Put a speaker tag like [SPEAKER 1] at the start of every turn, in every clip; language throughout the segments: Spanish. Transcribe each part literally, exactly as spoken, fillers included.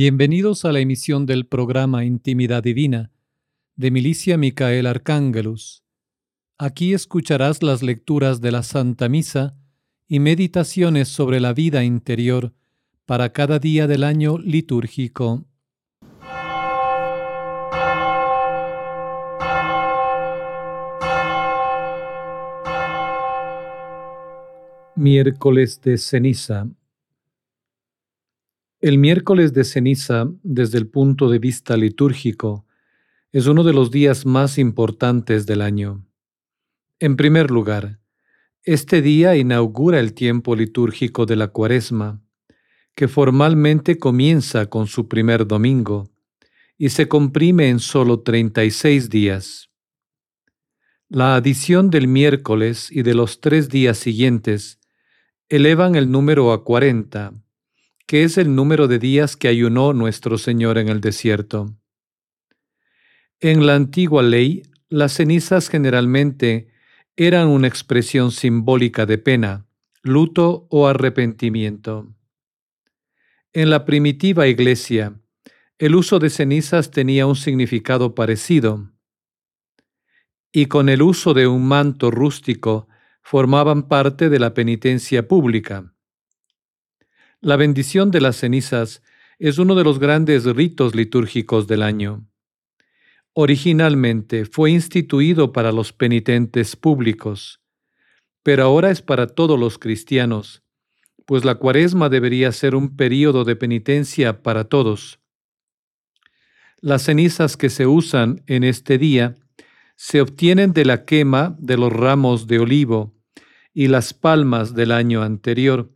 [SPEAKER 1] Bienvenidos a la emisión del programa Intimidad Divina de Milicia Micael Arcángelus. Aquí escucharás las lecturas de la Santa Misa y meditaciones sobre la vida interior para cada día del año litúrgico. Miércoles de ceniza. El miércoles de ceniza, desde el punto de vista litúrgico, es uno de los días más importantes del año. En primer lugar, este día inaugura el tiempo litúrgico de la Cuaresma, que formalmente comienza con su primer domingo y se comprime en solo treinta y seis días. La adición del miércoles y de los tres días siguientes elevan el número a cuarenta, que es el número de días que ayunó nuestro Señor en el desierto. En la antigua ley, las cenizas generalmente eran una expresión simbólica de pena, luto o arrepentimiento. En la primitiva iglesia, el uso de cenizas tenía un significado parecido, y con el uso de un manto rústico formaban parte de la penitencia pública. La bendición de las cenizas es uno de los grandes ritos litúrgicos del año. Originalmente fue instituido para los penitentes públicos, pero ahora es para todos los cristianos, pues la Cuaresma debería ser un período de penitencia para todos. Las cenizas que se usan en este día se obtienen de la quema de los ramos de olivo y las palmas del año anterior.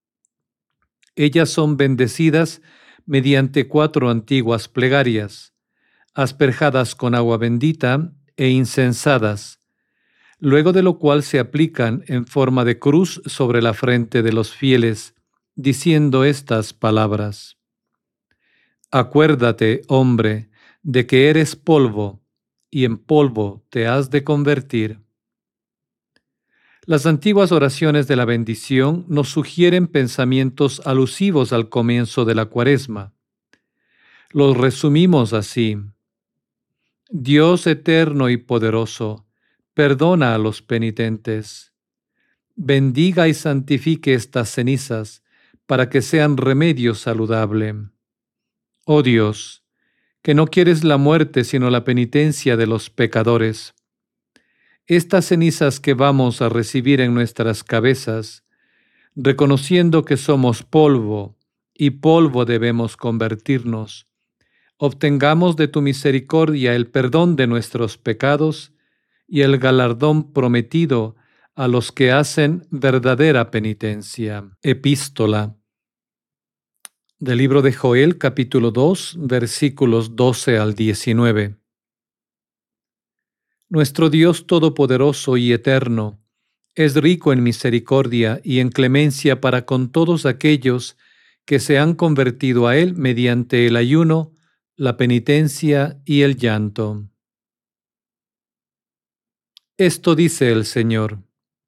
[SPEAKER 1] Ellas son bendecidas mediante cuatro antiguas plegarias, asperjadas con agua bendita e incensadas, luego de lo cual se aplican en forma de cruz sobre la frente de los fieles, diciendo estas palabras: Acuérdate, hombre, de que eres polvo, y en polvo te has de convertir. Las antiguas oraciones de la bendición nos sugieren pensamientos alusivos al comienzo de la Cuaresma. Los resumimos así: Dios eterno y poderoso, perdona a los penitentes. Bendiga y santifique estas cenizas para que sean remedio saludable. Oh Dios, que no quieres la muerte sino la penitencia de los pecadores. Estas cenizas que vamos a recibir en nuestras cabezas, reconociendo que somos polvo y polvo debemos convertirnos, obtengamos de tu misericordia el perdón de nuestros pecados y el galardón prometido a los que hacen verdadera penitencia. Epístola del libro de Joel, capítulo dos, versículos doce al diecinueve. Nuestro Dios todopoderoso y eterno es rico en misericordia y en clemencia para con todos aquellos que se han convertido a Él mediante el ayuno, la penitencia y el llanto. Esto dice el Señor: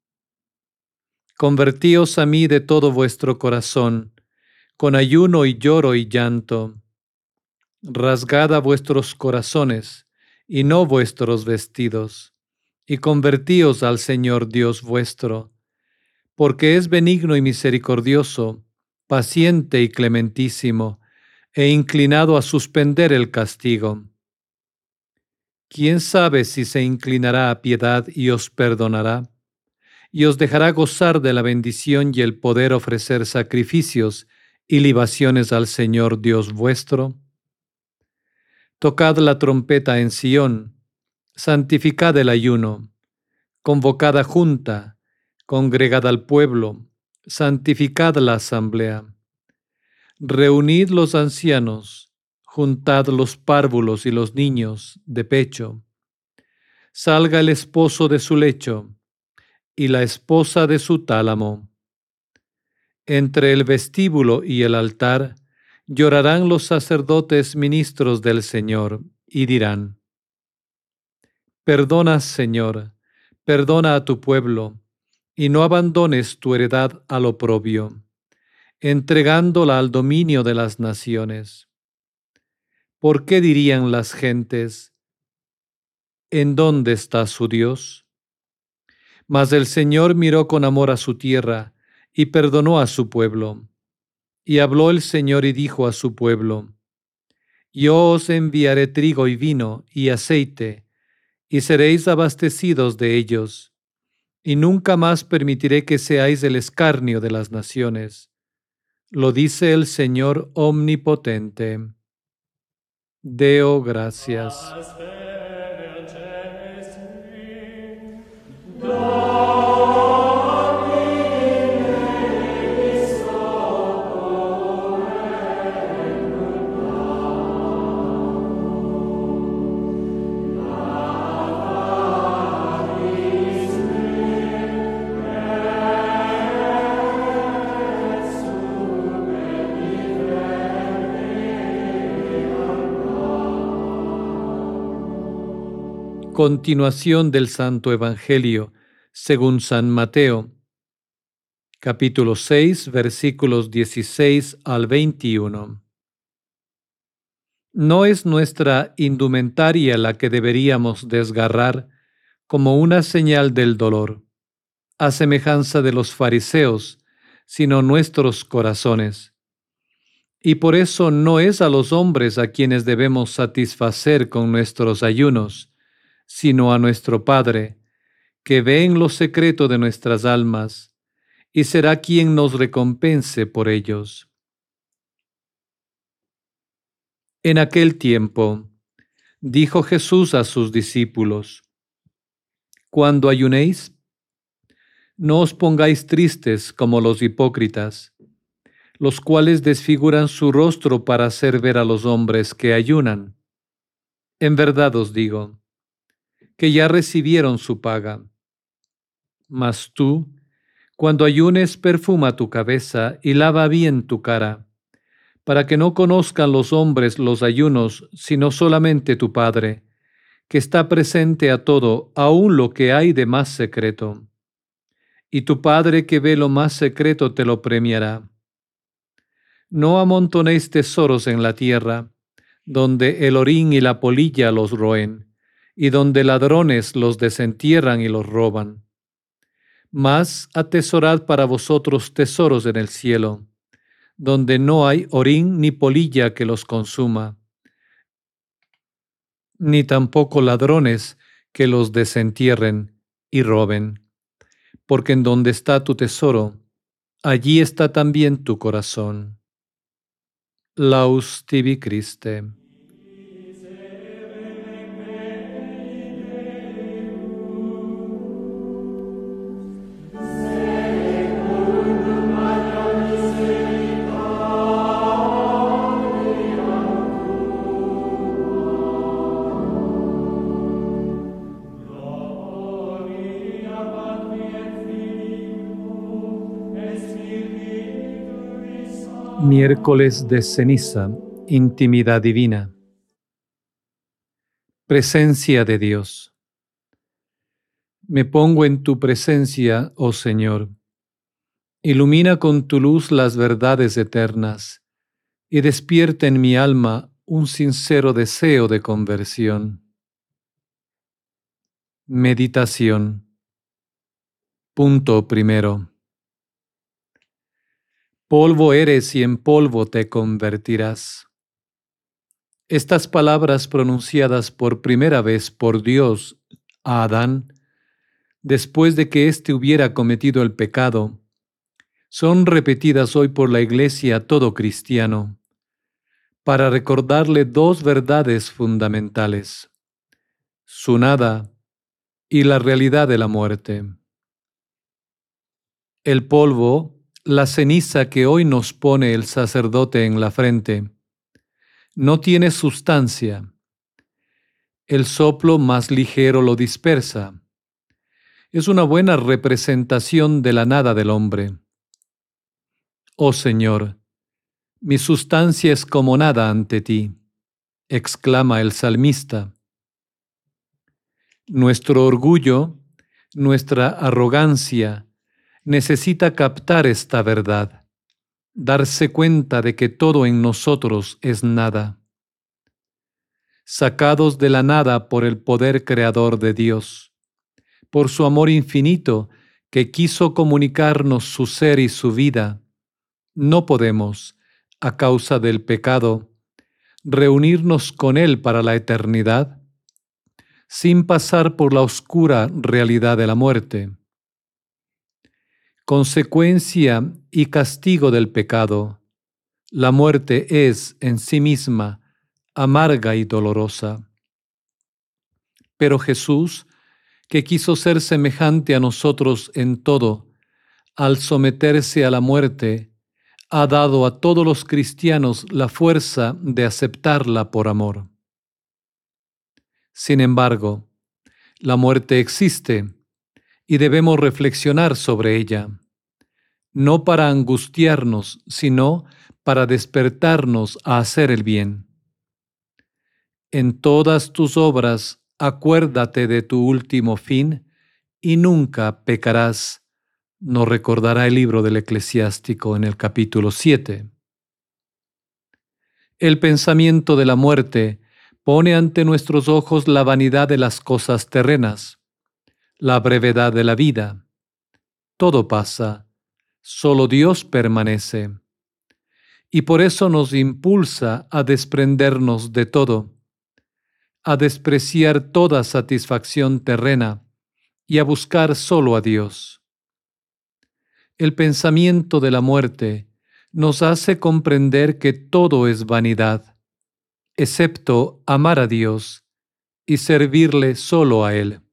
[SPEAKER 1] Convertíos a mí de todo vuestro corazón, con ayuno y lloro y llanto. Rasgad a vuestros corazones, y no vuestros vestidos, y convertíos al Señor Dios vuestro, porque es benigno y misericordioso, paciente y clementísimo, e inclinado a suspender el castigo. ¿Quién sabe si se inclinará a piedad y os perdonará, y os dejará gozar de la bendición y el poder ofrecer sacrificios y libaciones al Señor Dios vuestro? Tocad la trompeta en Sión, santificad el ayuno, convocad a junta, congregad al pueblo, santificad la asamblea. Reunid los ancianos, juntad los párvulos y los niños de pecho. Salga el esposo de su lecho y la esposa de su tálamo. Entre el vestíbulo y el altar llorarán los sacerdotes ministros del Señor y dirán: Perdona, Señor, perdona a tu pueblo, y no abandones tu heredad al oprobio, entregándola al dominio de las naciones. ¿por qué dirían las gentes, ¿en dónde está su Dios? Mas el Señor miró con amor a su tierra y perdonó a su pueblo. Y habló el Señor y dijo a su pueblo: Yo os enviaré trigo y vino y aceite, y seréis abastecidos de ellos, y nunca más permitiré que seáis el escarnio de las naciones. Lo dice el Señor omnipotente. Deo gracias. Continuación del Santo Evangelio según San Mateo, capítulo seis, versículos dieciséis al veintiuno. No es nuestra indumentaria la que deberíamos desgarrar como una señal del dolor, a semejanza de los fariseos, sino nuestros corazones. Y por eso no es a los hombres a quienes debemos satisfacer con nuestros ayunos, sino a nuestro Padre, que ve en lo secreto de nuestras almas, y será quien nos recompense por ellos. En aquel tiempo, dijo Jesús a sus discípulos: Cuando ayunéis, no os pongáis tristes como los hipócritas, los cuales desfiguran su rostro para hacer ver a los hombres que ayunan. En verdad os digo, que ya recibieron su paga. Mas tú, cuando ayunes, perfuma tu cabeza y lava bien tu cara, para que no conozcan los hombres los ayunos, sino solamente tu Padre, que está presente a todo, aun lo que hay de más secreto. Y tu Padre que ve lo más secreto te lo premiará. No amontonéis tesoros en la tierra, donde el orín y la polilla los roen, y donde ladrones los desentierran y los roban. Mas atesorad para vosotros tesoros en el cielo, donde no hay orín ni polilla que los consuma, ni tampoco ladrones que los desentierren y roben. Porque en donde está tu tesoro, allí está también tu corazón. Laus tibi Christe. Miércoles de ceniza, intimidad divina. Presencia de Dios. Me pongo en tu presencia, oh Señor. Ilumina con tu luz las verdades eternas y despierta en mi alma un sincero deseo de conversión. Meditación. Punto primero. Polvo eres y en polvo te convertirás. Estas palabras pronunciadas por primera vez por Dios a Adán, después de que éste hubiera cometido el pecado, son repetidas hoy por la Iglesia a todo cristiano, para recordarle dos verdades fundamentales: su nada y la realidad de la muerte. El polvo, la ceniza que hoy nos pone el sacerdote en la frente, no tiene sustancia. El soplo más ligero lo dispersa. Es una buena representación de la nada del hombre. Oh Señor, mi sustancia es como nada ante ti, exclama el salmista. Nuestro orgullo, nuestra arrogancia, necesita captar esta verdad, darse cuenta de que todo en nosotros es nada. sacados de la nada por el poder creador de Dios, por su amor infinito que quiso comunicarnos su ser y su vida. No podemos, a causa del pecado, reunirnos con Él para la eternidad sin pasar por la oscura realidad de la muerte. Consecuencia y castigo del pecado, la muerte es en sí misma amarga y dolorosa. Pero Jesús, que quiso ser semejante a nosotros en todo, al someterse a la muerte, ha dado a todos los cristianos la fuerza de aceptarla por amor. Sin embargo, la muerte existe y debemos reflexionar sobre ella, no para angustiarnos, sino para despertarnos a hacer el bien. En todas tus obras acuérdate de tu último fin y nunca pecarás, nos recordará el libro del Eclesiástico en el capítulo siete. El pensamiento de la muerte pone ante nuestros ojos la vanidad de las cosas terrenas, la brevedad de la vida. Todo pasa, solo Dios permanece. Y por eso nos impulsa a desprendernos de todo, a despreciar toda satisfacción terrena y a buscar solo a Dios. El pensamiento de la muerte nos hace comprender que todo es vanidad, excepto amar a Dios y servirle solo a Él.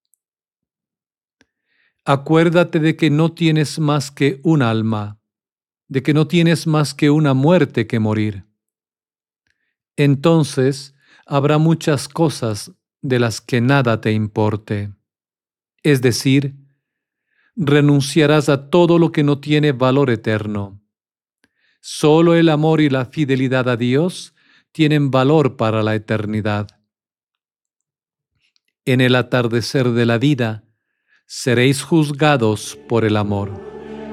[SPEAKER 1] Acuérdate de que no tienes más que un alma, de que no tienes más que una muerte que morir. Entonces habrá muchas cosas de las que nada te importe. Es decir, renunciarás a todo lo que no tiene valor eterno. Solo el amor y la fidelidad a Dios tienen valor para la eternidad. En el atardecer de la vida, seréis juzgados por el amor.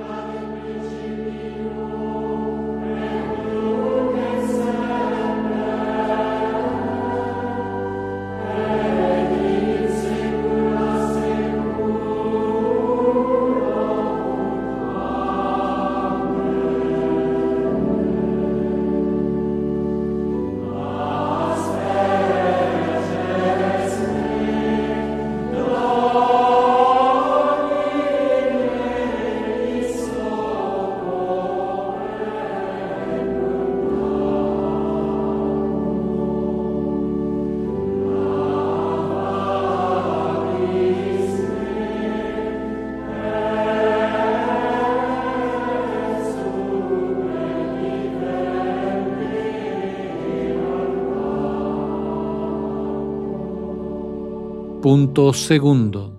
[SPEAKER 1] Punto segundo.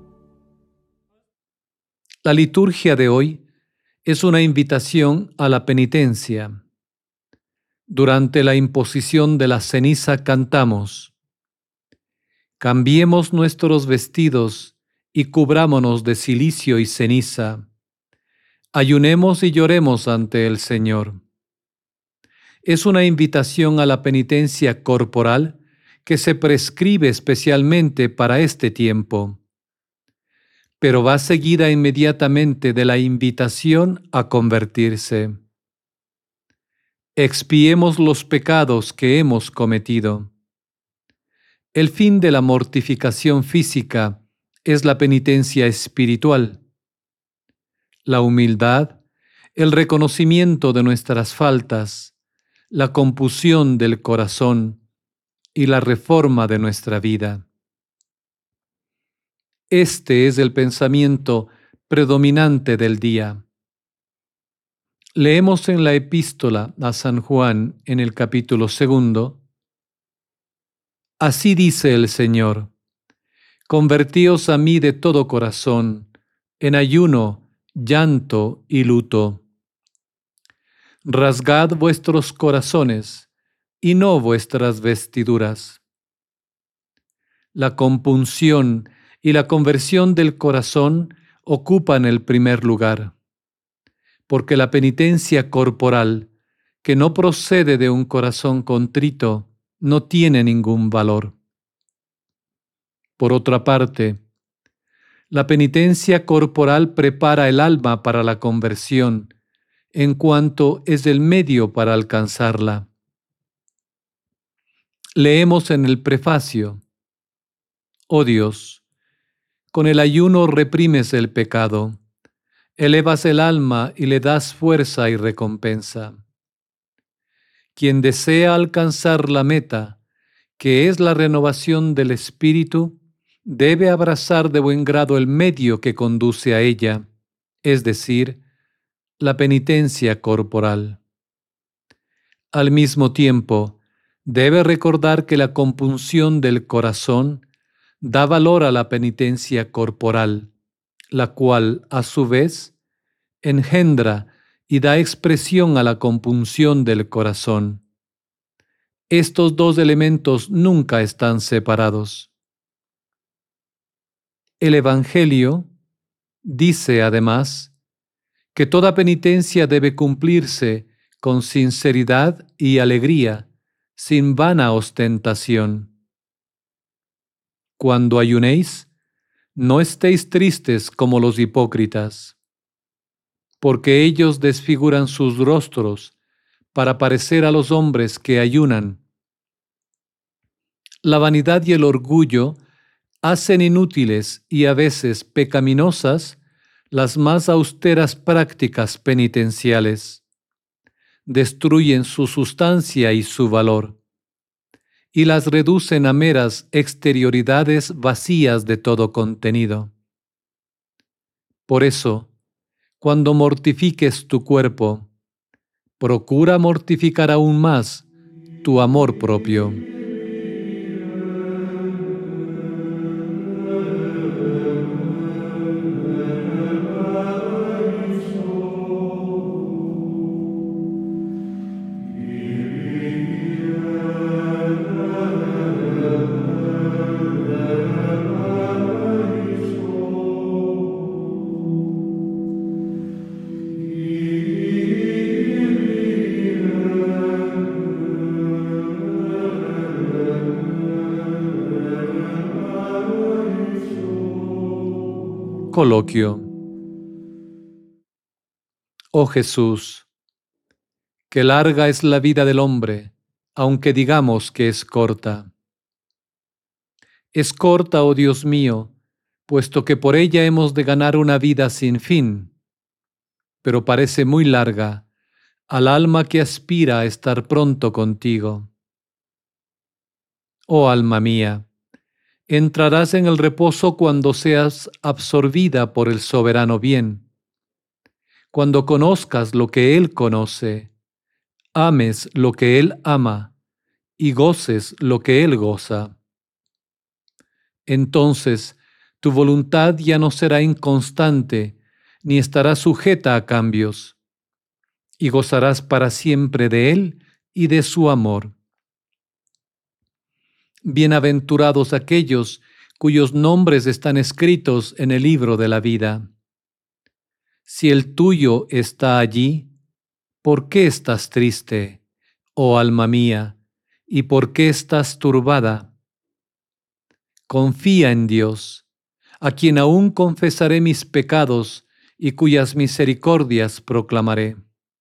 [SPEAKER 1] La liturgia de hoy es una invitación a la penitencia. Durante la imposición de la ceniza cantamos: cambiemos nuestros vestidos y cubrámonos de cilicio y ceniza. Ayunemos y lloremos ante el Señor. Es una invitación a la penitencia corporal que se prescribe especialmente para este tiempo, pero va seguida inmediatamente de la invitación a convertirse. Expiemos los pecados que hemos cometido. El fin de la mortificación física es la penitencia espiritual. La humildad, el reconocimiento de nuestras faltas, la compunción del corazón y la reforma de nuestra vida. Este es el pensamiento predominante del día. Leemos en la epístola a San Juan en el capítulo segundo: así dice el Señor, convertíos a mí de todo corazón, en ayuno, llanto y luto. Rasgad vuestros corazones y no vuestras vestiduras. La compunción y la conversión del corazón ocupan el primer lugar, porque la penitencia corporal, que no procede de un corazón contrito, no tiene ningún valor. Por otra parte, la penitencia corporal prepara el alma para la conversión, en cuanto es el medio para alcanzarla. Leemos en el prefacio: Oh Dios, con el ayuno reprimes el pecado, elevas el alma y le das fuerza y recompensa. Quien desea alcanzar la meta, que es la renovación del espíritu, debe abrazar de buen grado el medio que conduce a ella, es decir, la penitencia corporal. Al mismo tiempo, debe recordar que la compunción del corazón da valor a la penitencia corporal, la cual, a su vez, engendra y da expresión a la compunción del corazón. Estos dos elementos nunca están separados. El Evangelio dice, además, que toda penitencia debe cumplirse con sinceridad y alegría, sin vana ostentación. Cuando ayunéis, no estéis tristes como los hipócritas, porque ellos desfiguran sus rostros para parecer a los hombres que ayunan. La vanidad y el orgullo hacen inútiles y a veces pecaminosas las más austeras prácticas penitenciales. Destruyen su sustancia y su valor, y las reducen a meras exterioridades vacías de todo contenido. Por eso, cuando mortifiques tu cuerpo, procura mortificar aún más tu amor propio. Coloquio. Oh Jesús, qué larga es la vida del hombre, aunque digamos que es corta. Es corta, oh Dios mío, puesto que por ella hemos de ganar una vida sin fin, pero parece muy larga al alma que aspira a estar pronto contigo. Oh alma mía, entrarás en el reposo cuando seas absorbida por el soberano bien, cuando conozcas lo que Él conoce, ames lo que Él ama y goces lo que Él goza. Entonces tu voluntad ya no será inconstante, ni estará sujeta a cambios, y gozarás para siempre de Él y de su amor. Bienaventurados aquellos cuyos nombres están escritos en el libro de la vida. Si el tuyo está allí, ¿por qué estás triste, oh alma mía, y por qué estás turbada? Confía en Dios, a quien aún confesaré mis pecados y cuyas misericordias proclamaré.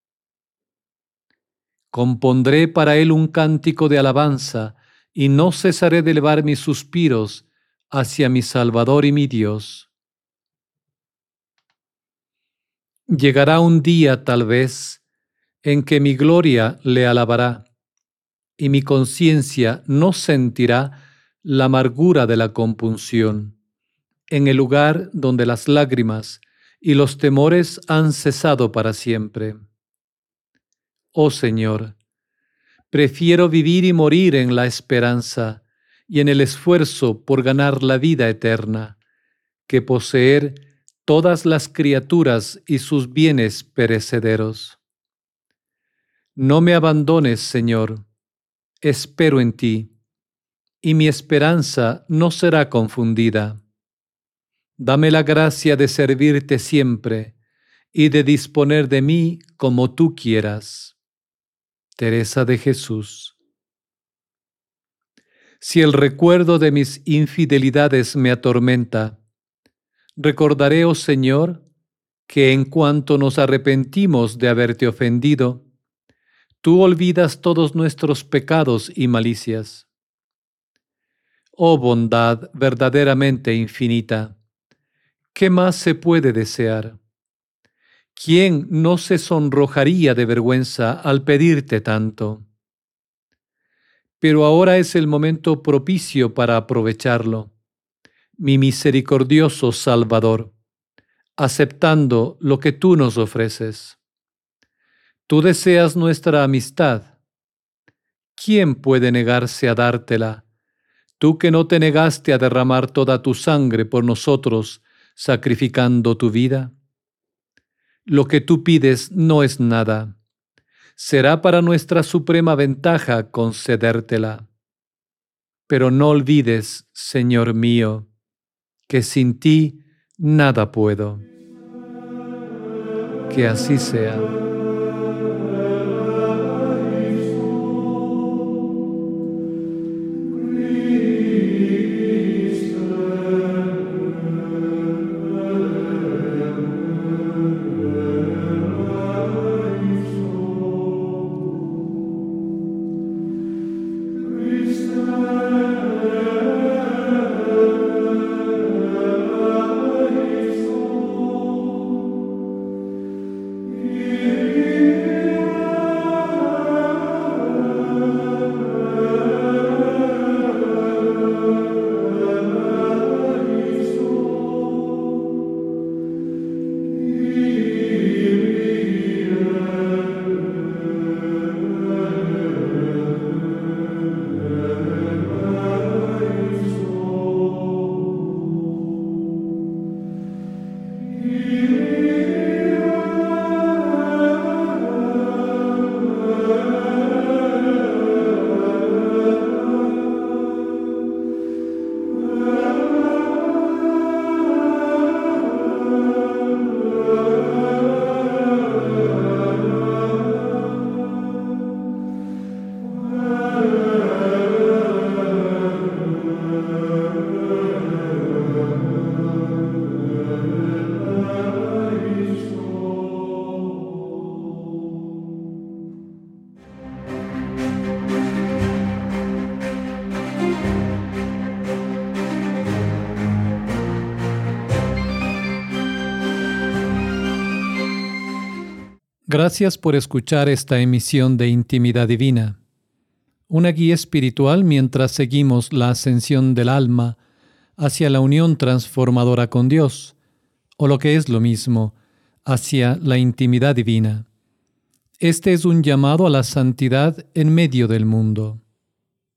[SPEAKER 1] Compondré para Él un cántico de alabanza y no cesaré de elevar mis suspiros hacia mi Salvador y mi Dios. Llegará un día, tal vez, en que mi gloria le alabará y mi conciencia no sentirá la amargura de la compunción, en el lugar donde las lágrimas y los temores han cesado para siempre. Oh Señor, prefiero vivir y morir en la esperanza y en el esfuerzo por ganar la vida eterna, que poseer todas las criaturas y sus bienes perecederos. No me abandones, Señor, espero en ti, y mi esperanza no será confundida. Dame la gracia de servirte siempre y de disponer de mí como tú quieras. Teresa de Jesús. Si el recuerdo de mis infidelidades me atormenta, recordaré, oh Señor, que en cuanto nos arrepentimos de haberte ofendido, tú olvidas todos nuestros pecados y malicias. Oh bondad verdaderamente infinita, ¿qué más se puede desear? ¿Quién no se sonrojaría de vergüenza al pedirte tanto? Pero ahora es el momento propicio para aprovecharlo, mi misericordioso Salvador, aceptando lo que tú nos ofreces. Tú deseas nuestra amistad. ¿Quién puede negarse a dártela? Tú que no te negaste a derramar toda tu sangre por nosotros, sacrificando tu vida. Lo que tú pides no es nada. Será para nuestra suprema ventaja concedértela. Pero no olvides, Señor mío, que sin ti nada puedo. Que así sea. Gracias por escuchar esta emisión de Intimidad Divina, una guía espiritual mientras seguimos la ascensión del alma hacia la unión transformadora con Dios, o lo que es lo mismo, hacia la intimidad divina. Este es un llamado a la santidad en medio del mundo.